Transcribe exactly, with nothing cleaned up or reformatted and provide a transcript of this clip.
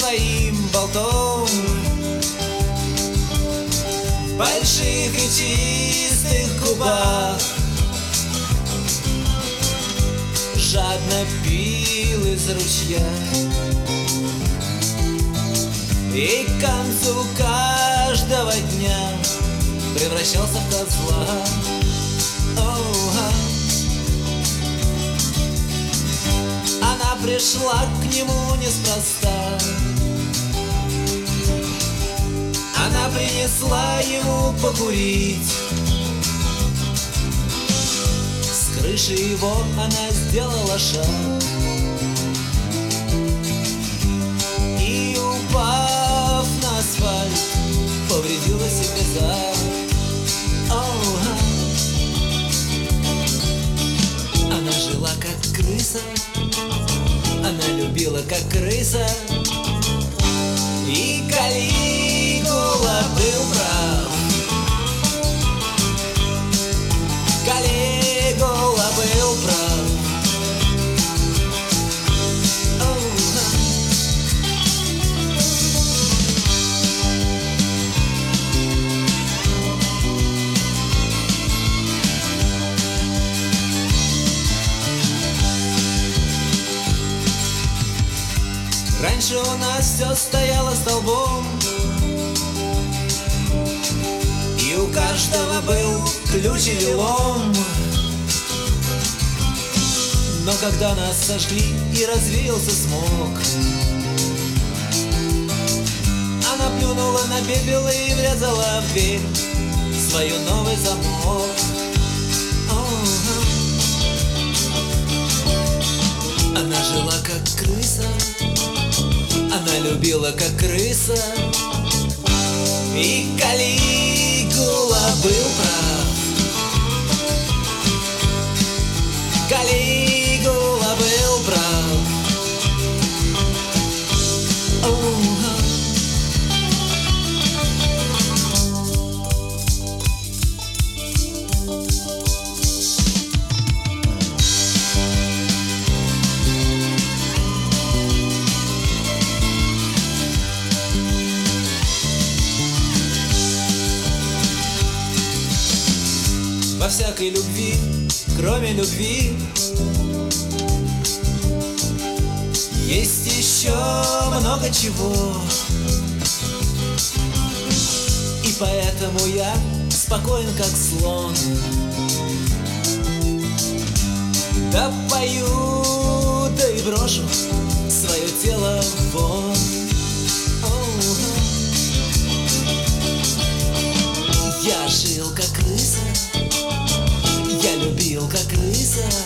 своим болтом. В больших и чистых губах жадно пил из ручья, и к концу каждого дня превращался в козла. О-а. Она пришла к нему неспроста. Она принесла ему покурить. С крыши его она сделала шаг, и, упав на асфальт, повредила себе зад. О-а. Она жила как крыса, она любила как крыса, и Калигула был прав. Калигула был прав. Раньше у нас все стояло столбом, и у каждого был ключ или лом. Но когда нас сожгли и развеялся смог, она плюнула на пепел и врезала в дверь свой новый замок. Она жила как крыса, она любила как крыса, и Калигула был прав. Калигула был прав. О-а. Во всякой любви, кроме любви, есть еще много чего. И поэтому я спокоен, как слон. Да пою, да и брошу свое тело вон. Я жил как крыса, я любил как крыса,